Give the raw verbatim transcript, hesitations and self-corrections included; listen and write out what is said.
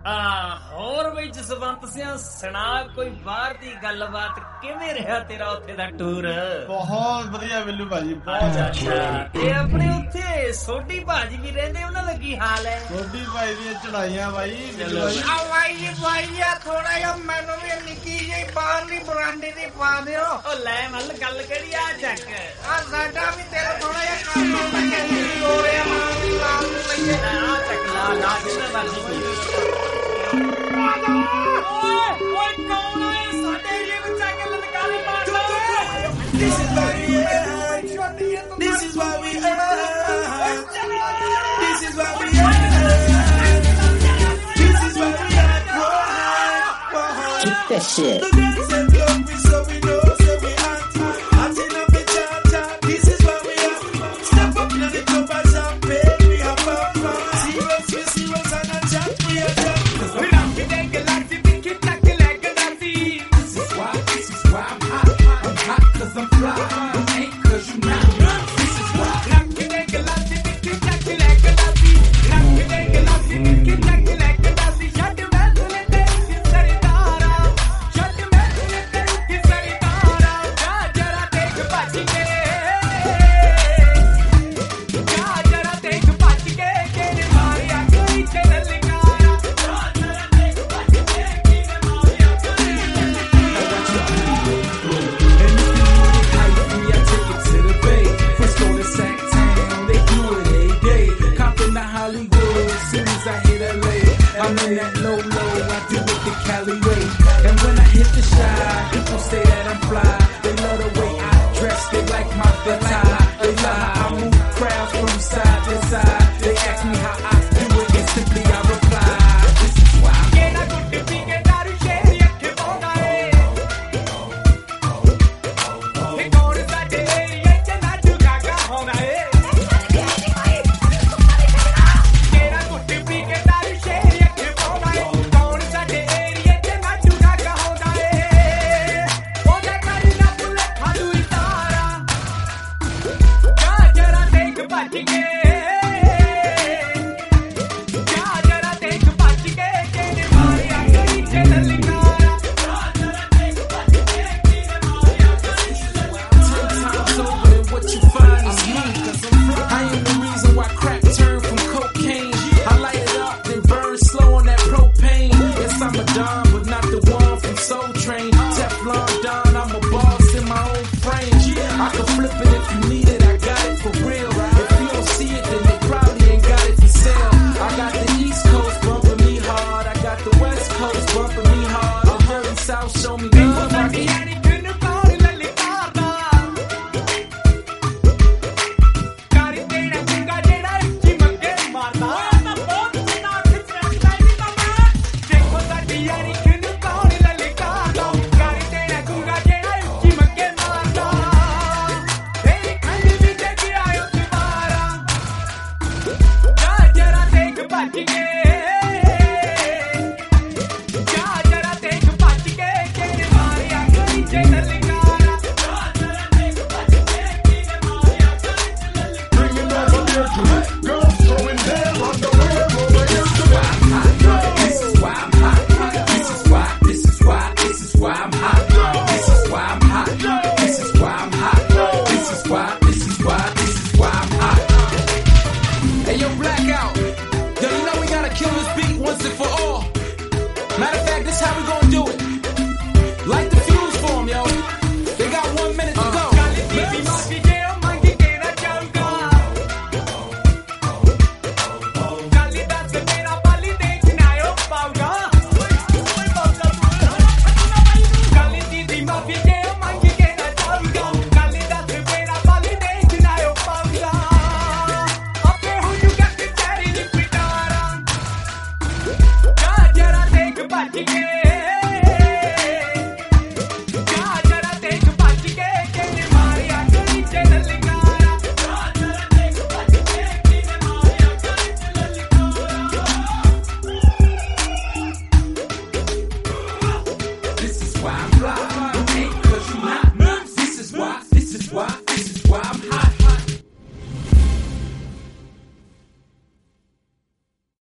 ਹੋਰ ਬਈ ਜਸਵੰਤ ਸਿੰਘ ਸੁਣਾ ਕੋਈ ਬਾਹਰ ਦੀ ਗੱਲਬਾਤ ਕਿਵੇਂ ਰਿਹਾ ਤੇਰਾ ਉੱਥੇ ਦਾ ਟੂਰ? ਬਹੁਤ ਵਧੀਆ ਬਿੱਲੂ ਭਾਜੀ, ਬਹੁਤ ਅੱਛਾ। ਤੇ ਆਪਣੇ ਉੱਥੇ ਸੋਢੀ ਭਾਜੀ ਵੀ ਰਹਿੰਦੇ, ਉਹਨਾਂ ਦਾ ਕੀ ਹਾਲ ਹੈ? ਸੋਢੀ ਭਾਈ ਦੀਆਂ ਚੜਾਈਆਂ ਬਾਈ। ਆ ਬਾਈ ਜੀ ਬਾਈ ਆ ਥੋੜਾ ਜਿਹਾ ਮੈਨੂੰ ਵੀ ਨਿੱਕੀ ਜਿਹੀ ਬਾਹਰਲੀ ਬਰਾਂਡੇ ਦੀ ਪਾ ਦਿਓ। ਉਹ ਲੈ ਮੱਲ ਗੱਲ ਕਿਹੜੀ ਆ ਚੱਕ ਆ ਸਾਡਾ ਵੀ ਤੇਰਾ ਥੋੜਾ ਜਿਹਾ ਕੰਮ ਹੁੰਦਾ ਕਿ ਹੋ ਰਿਹਾ ਮਾਂ ਦੀ ਲਾਲ ਨੂੰ ਲਈਏ ਆ ਚੱਕ ਲਾ ਲਾ ਜਿੰਨਾ ਮਰਜ਼ੀ ਕੋਈ। This is why we are. This is why we are. This is why we are. This is why we are. Keep that shit. The girls and love me so we know so we hot. Hot enough to chat chat. This is why we are. Step up in the club and champagne. We have fun. Serious, we serious and a chat. We are done. We don't be take a lot to be kicked like a leg and a tea. This is why, this is why I'm hot. I'm hot cause I'm fly. I'm in that low low, I do it the Cali way. And when I hit the shot, people say that I'm fly. They love the way I dress, they like my attire. They love how I move crowds from side to side.